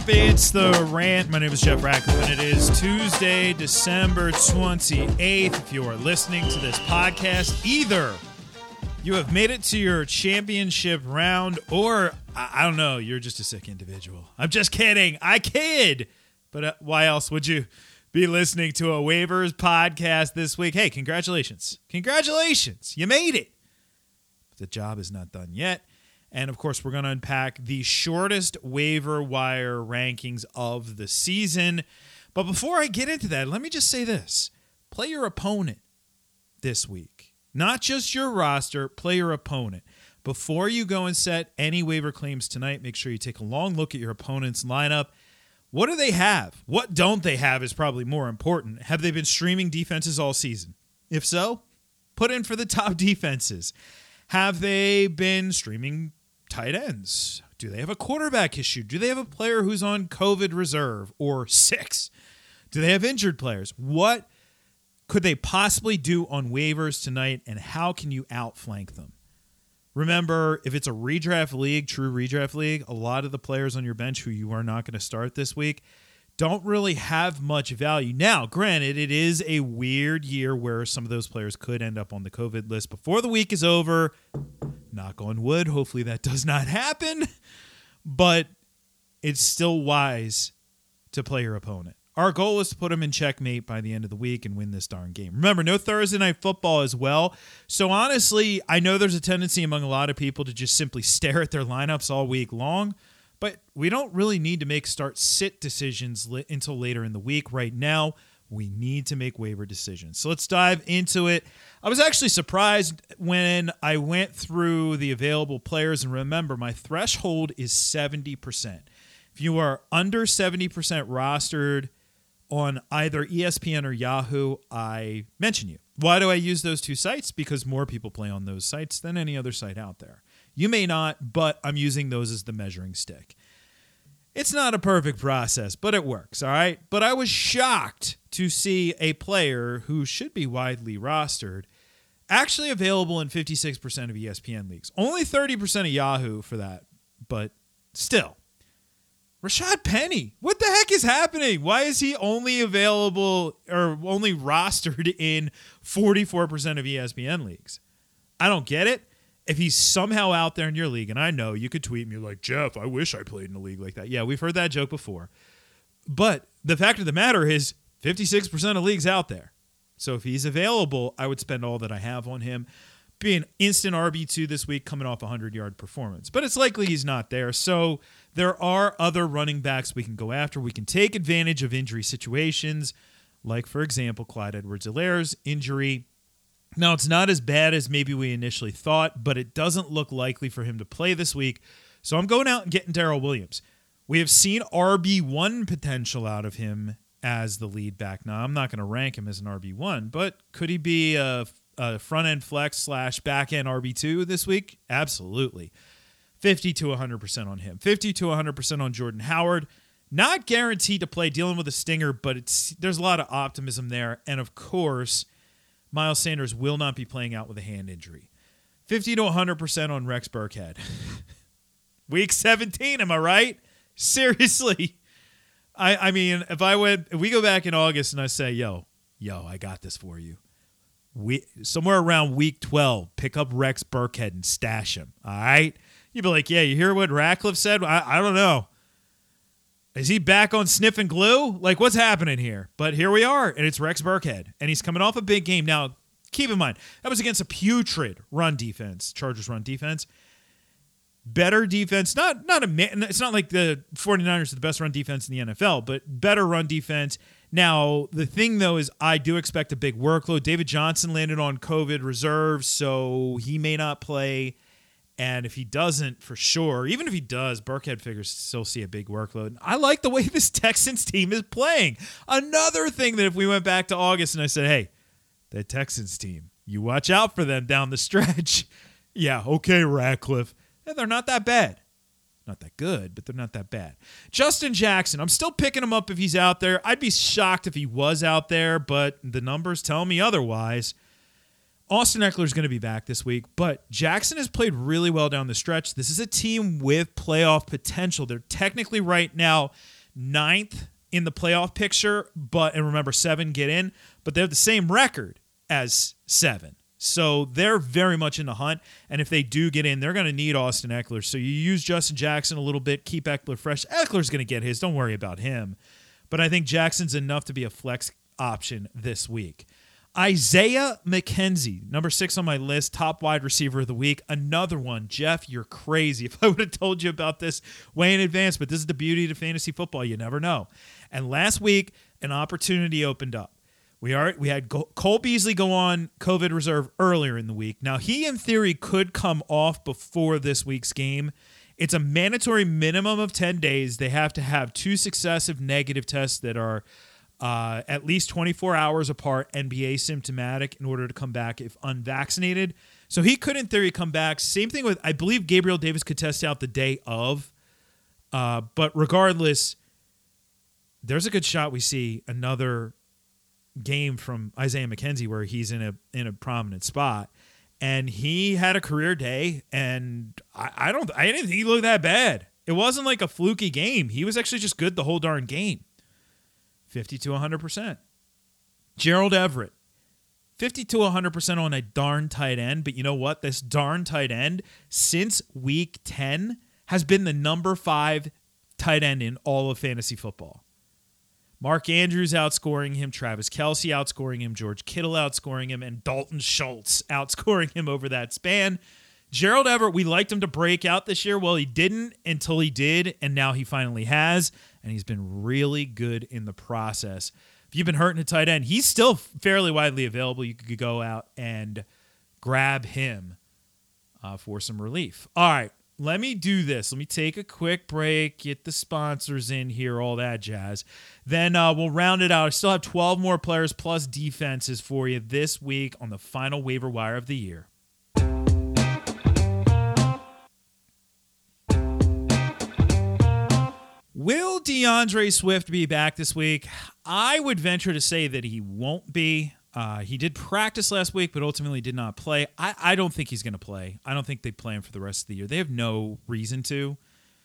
It's The Rant. My name is Jeff Ratcliffe, and it is Tuesday, December 28th. If you are listening to this podcast, either you have made it to your championship round, or, I don't know, you're just a sick individual. I'm just kidding. I kid. But why else would you be listening to a waivers podcast this week? Hey, congratulations. Congratulations. You made it. But the job is not done yet. And, of course, we're going to unpack the shortest waiver wire rankings of the season. But before I get into that, let me just say this. Play your opponent this week. Not just your roster, play your opponent. Before you go and set any waiver claims tonight, make sure you take a long look at your opponent's lineup. What do they have? What don't they have is probably more important. Have they been streaming defenses all season? If so, put in for the top defenses. Have they been streaming tight ends? Do they have a quarterback issue? Do they have a player who's on COVID reserve or 6? Do they have injured players? What could they possibly do on waivers tonight, and how can you outflank them? Remember, if it's a redraft league, true redraft league, a lot of the players on your bench who you are not going to start this week don't really have much value. Now, granted, it is a weird year where some of those players could end up on the COVID list before the week is over. Knock on wood. Hopefully that does not happen. But it's still wise to play your opponent. Our goal is to put them in checkmate by the end of the week and win this darn game. Remember, no Thursday night football as well. So honestly, I know there's a tendency among a lot of people to just simply stare at their lineups all week long. But we don't really need to make start-sit decisions until later in the week. Right now, we need to make waiver decisions. So let's dive into it. I was actually surprised when I went through the available players. And remember, my threshold is 70%. If you are under 70% rostered on either ESPN or Yahoo, I mention you. Why do I use those two sites? Because more people play on those sites than any other site out there. You may not, but I'm using those as the measuring stick. It's not a perfect process, but it works, all right? But I was shocked to see a player who should be widely rostered actually available in 56% of ESPN leagues. Only 30% of Yahoo for that, but still. Rashad Penny, what the heck is happening? Why is he only available or only rostered in 44% of ESPN leagues? I don't get it. If he's somehow out there in your league, and I know you could tweet me like, Jeff, I wish I played in a league like that. Yeah, we've heard that joke before. But the fact of the matter is 56% of leagues out there. So if he's available, I would spend all that I have on him. Be an instant RB2 this week coming off a 100-yard performance. But it's likely he's not there. So there are other running backs we can go after. We can take advantage of injury situations, like, for example, Clyde Edwards-Helaire's injury. Now, it's not as bad as maybe we initially thought, but it doesn't look likely for him to play this week. So I'm going out and getting Darrell Williams. We have seen RB1 potential out of him as the lead back. Now, I'm not going to rank him as an RB1, but could he be a front-end flex / back-end RB2 this week? Absolutely. 50 to 100% on him. 50 to 100% on Jordan Howard. Not guaranteed to play, dealing with a stinger, but there's a lot of optimism there. And, of course, Miles Sanders will not be playing out with a hand injury. 50 to 100% on Rex Burkhead. Week 17, am I right? Seriously. I mean, if we go back in August and I say, yo, I got this for you. Somewhere around week 12, pick up Rex Burkhead and stash him. All right? You'd be like, yeah, you hear what Ratcliffe said? I don't know. Is he back on sniff and glue? Like, what's happening here? But here we are, and it's Rex Burkhead, and he's coming off a big game. Now, keep in mind, that was against a putrid run defense, Chargers run defense. Better defense, it's not like the 49ers are the best run defense in the NFL, but better run defense. Now, the thing, though, is I do expect a big workload. David Johnson landed on COVID reserve, so he may not play. And if he doesn't, for sure, even if he does, Burkhead figures still see a big workload. I like the way this Texans team is playing. Another thing that if we went back to August and I said, hey, the Texans team, you watch out for them down the stretch. Yeah, okay, Ratcliffe. And they're not that bad. Not that good, but they're not that bad. Justin Jackson, I'm still picking him up if he's out there. I'd be shocked if he was out there, but the numbers tell me otherwise. Austin Eckler is going to be back this week, but Jackson has played really well down the stretch. This is a team with playoff potential. They're technically right now ninth in the playoff picture, and remember 7 get in, but they have the same record as 7. So they're very much in the hunt, and if they do get in, they're going to need Austin Eckler. So you use Justin Jackson a little bit, keep Eckler fresh. Eckler's going to get his. Don't worry about him. But I think Jackson's enough to be a flex option this week. Isaiah McKenzie, number 6 on my list, top wide receiver of the week. Another one. Jeff, you're crazy. If I would have told you about this way in advance, but this is the beauty of fantasy football. You never know. And last week, an opportunity opened up. We had Cole Beasley go on COVID reserve earlier in the week. Now, he, in theory, could come off before this week's game. It's a mandatory minimum of 10 days. They have to have 2 successive negative tests that are at least 24 hours apart and be asymptomatic in order to come back if unvaccinated. So he could, in theory, come back. Same thing with, I believe Gabriel Davis could test out the day of. But regardless, there's a good shot we see another game from Isaiah McKenzie where he's in a prominent spot, and he had a career day, and I didn't think he looked that bad. It wasn't like a fluky game. He was actually just good the whole darn game. 50 to 100%. Gerald Everett, 50 to 100% on a darn tight end, but you know what? This darn tight end since week 10 has been the number 5 tight end in all of fantasy football. Mark Andrews outscoring him, Travis Kelce outscoring him, George Kittle outscoring him, and Dalton Schultz outscoring him over that span. Gerald Everett, we liked him to break out this year. Well, he didn't until he did, and now he finally has, and he's been really good in the process. If you've been hurting a tight end, he's still fairly widely available. You could go out and grab him for some relief. All right. Let me do this. Let me take a quick break, get the sponsors in here, all that jazz. Then we'll round it out. I still have 12 more players plus defenses for you this week on the final waiver wire of the year. Will DeAndre Swift be back this week? I would venture to say that he won't be. He did practice last week, but ultimately did not play. I don't think he's going to play. I don't think they play him for the rest of the year. They have no reason to.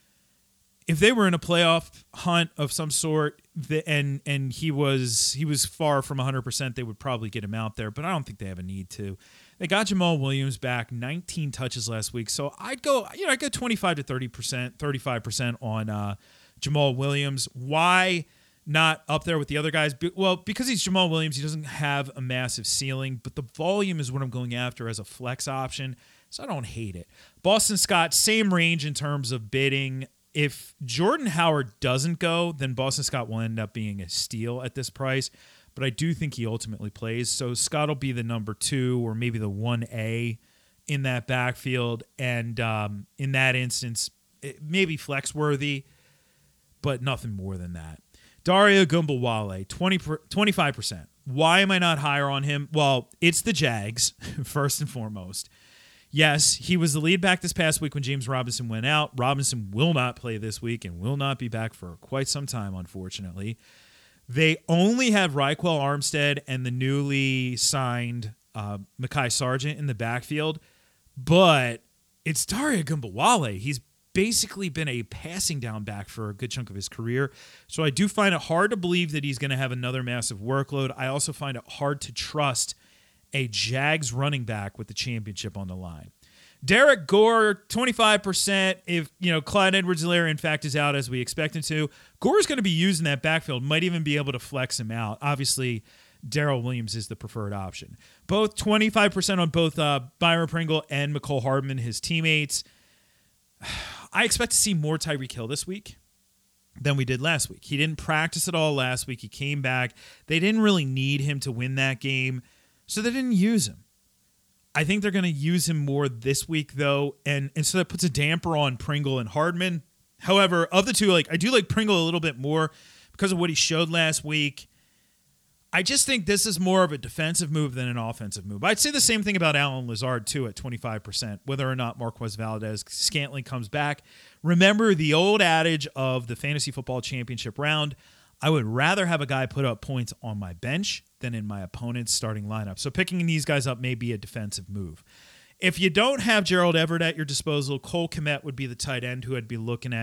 If they were in a playoff hunt of some sort, and he was far from 100%, they would probably get him out there, but I don't think they have a need to. They got Jamal Williams back, 19 touches last week, so I'd go 25 to 30%, 35% on Jamal Williams. Why not up there with the other guys? Well, because he's Jamal Williams, he doesn't have a massive ceiling, but the volume is what I'm going after as a flex option, so I don't hate it. Boston Scott, same range in terms of bidding. If Jordan Howard doesn't go, then Boston Scott will end up being a steal at this price, but I do think he ultimately plays, so Scott will be the number 2 or maybe the 1A in that backfield, and in that instance, it may be flex-worthy, but nothing more than that. Dario Gumbawale, 25%. Why am I not higher on him? Well, it's the Jags, first and foremost. Yes, he was the lead back this past week when James Robinson went out. Robinson will not play this week and will not be back for quite some time, unfortunately. They only have Raquel Armstead and the newly signed Mekhi Sargent in the backfield, but it's Dario Gumbawale. He's basically been a passing down back for a good chunk of his career. So I do find it hard to believe that he's going to have another massive workload. I also find it hard to trust a Jags running back with the championship on the line. Derek Gore, 25%. If, Clyde Edwards-Helaire, in fact, is out as we expect him to, Gore is going to be used in that backfield, might even be able to flex him out. Obviously, Darrell Williams is the preferred option. Both 25% on both Byron Pringle and McCole Hardman, his teammates. I expect to see more Tyreek Hill this week than we did last week. He didn't practice at all last week. He came back. They didn't really need him to win that game, so they didn't use him. I think they're going to use him more this week, though, and so that puts a damper on Pringle and Hardman. However, of the two, I do like Pringle a little bit more because of what he showed last week. I just think this is more of a defensive move than an offensive move. I'd say the same thing about Allen Lazard, too, at 25%, whether or not Marquez Valdes-Scantling comes back. Remember the old adage of the fantasy football championship round. I would rather have a guy put up points on my bench than in my opponent's starting lineup. So picking these guys up may be a defensive move. If you don't have Gerald Everett at your disposal, Cole Kmet would be the tight end who I'd be looking at.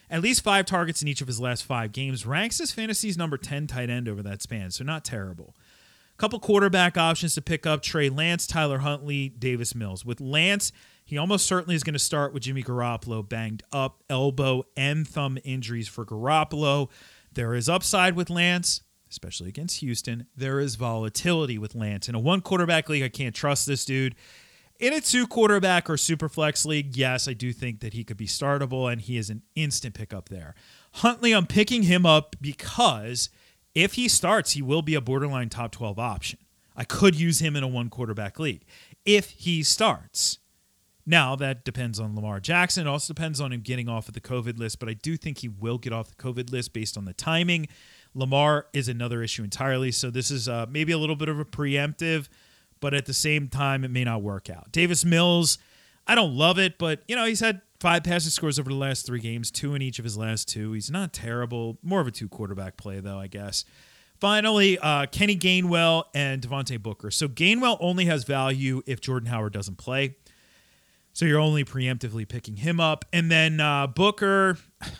at least 5 targets in each of his last 5 games, ranks as fantasy's number 10 tight end over that span, so not terrible. Couple quarterback options to pick up: Trey Lance, Tyler Huntley, Davis Mills. With Lance, he almost certainly is going to start with Jimmy Garoppolo banged up, elbow and thumb injuries for Garoppolo. There is upside with Lance, especially against Houston. There is volatility with Lance. In a 1-quarterback league, I can't trust this dude. In a 2-quarterback or super flex league, yes, I do think that he could be startable, and he is an instant pickup there. Huntley, I'm picking him up because if he starts, he will be a borderline top 12 option. I could use him in a 1-quarterback league if he starts. Now, that depends on Lamar Jackson. It also depends on him getting off of the COVID list, but I do think he will get off the COVID list based on the timing. Lamar is another issue entirely, so this is maybe a little bit of a preemptive, but at the same time, it may not work out. Davis Mills, I don't love it, but he's had 5 passing scores over the last 3 games, 2 in each of his last 2. He's not terrible. More of a 2-quarterback play, though, I guess. Finally, Kenny Gainwell and Devontae Booker. So Gainwell only has value if Jordan Howard doesn't play. So you're only preemptively picking him up. And then Booker,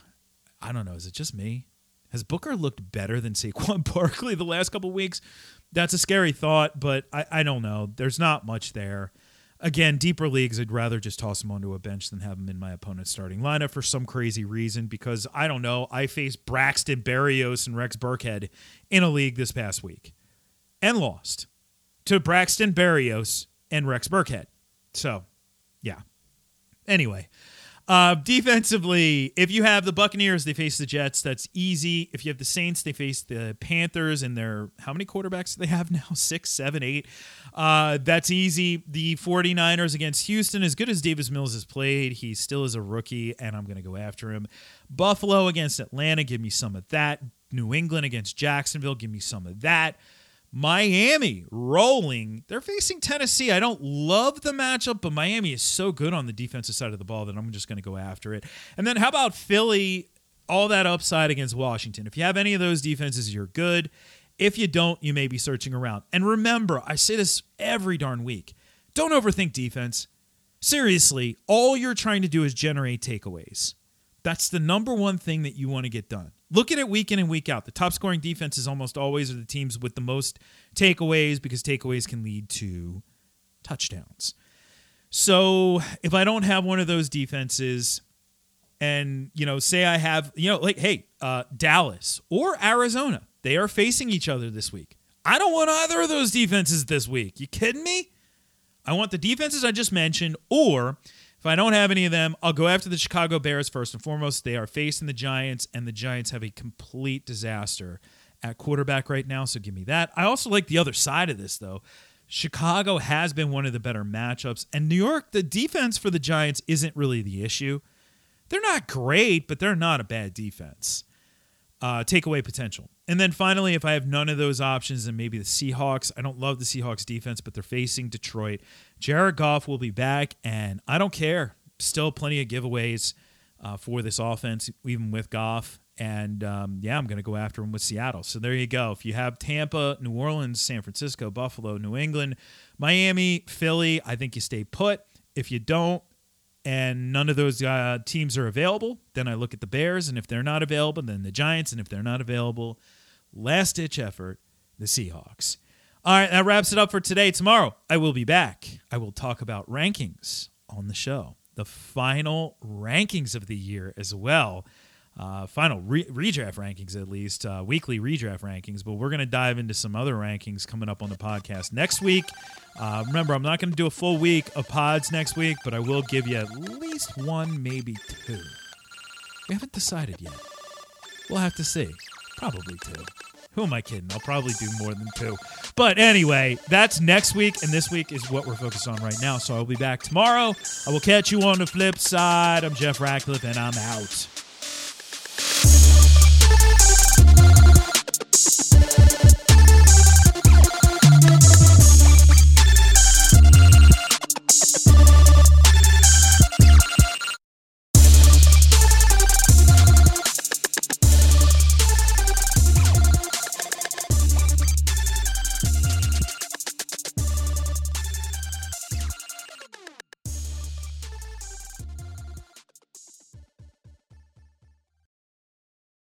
I don't know, is it just me? Has Booker looked better than Saquon Barkley the last couple weeks? That's a scary thought, but I don't know. There's not much there. Again, deeper leagues, I'd rather just toss him onto a bench than have him in my opponent's starting lineup for some crazy reason because, I don't know, I faced Braxton Berrios and Rex Burkhead in a league this past week and lost to Braxton Berrios and Rex Burkhead. So, yeah. Anyway, defensively, if you have the Buccaneers, they face the Jets. That's easy. If you have the Saints, they face the Panthers, and they're how many quarterbacks do they have now? 6, 7, 8. That's easy. The 49ers against Houston, as good as Davis Mills has played, he still is a rookie, and I'm going to go after him. Buffalo against Atlanta, give me some of that. New England against Jacksonville, give me some of that. Miami rolling. They're facing Tennessee. I don't love the matchup, but Miami is so good on the defensive side of the ball that I'm just going to go after it. And then how about Philly? All that upside against Washington. If you have any of those defenses, you're good. If you don't, you may be searching around. And remember, I say this every darn week. Don't overthink defense. Seriously, all you're trying to do is generate takeaways. That's the number one thing that you want to get done. Look at it week in and week out. The top scoring defenses almost always are the teams with the most takeaways because takeaways can lead to touchdowns. So if I don't have one of those defenses and, say I have, Dallas or Arizona, they are facing each other this week. I don't want either of those defenses this week. You kidding me? I want the defenses I just mentioned, or if I don't have any of them, I'll go after the Chicago Bears first and foremost. They are facing the Giants, and the Giants have a complete disaster at quarterback right now, so give me that. I also like the other side of this, though. Chicago has been one of the better matchups, and New York, the defense for the Giants isn't really the issue. They're not great, but they're not a bad defense. Takeaway potential. And then finally, if I have none of those options, then maybe the Seahawks. I don't love the Seahawks defense, but they're facing Detroit. Jared Goff will be back, and I don't care. Still plenty of giveaways for this offense, even with Goff. And, I'm going to go after him with Seattle. So there you go. If you have Tampa, New Orleans, San Francisco, Buffalo, New England, Miami, Philly, I think you stay put. If you don't, and none of those teams are available, then I look at the Bears, and if they're not available, then the Giants, and if they're not available, last-ditch effort, the Seahawks. All right, that wraps it up for today. Tomorrow, I will be back. I will talk about rankings on the show, the final rankings of the year as well. Final redraft rankings, at least, weekly redraft rankings, but we're going to dive into some other rankings coming up on the podcast next week. Remember, I'm not going to do a full week of pods next week, but I will give you at least 1, maybe 2. We haven't decided yet. We'll have to see. Probably 2. Who am I kidding? I'll probably do more than 2. But anyway, that's next week, and this week is what we're focused on right now. So I'll be back tomorrow. I will catch you on the flip side. I'm Jeff Ratcliffe, and I'm out.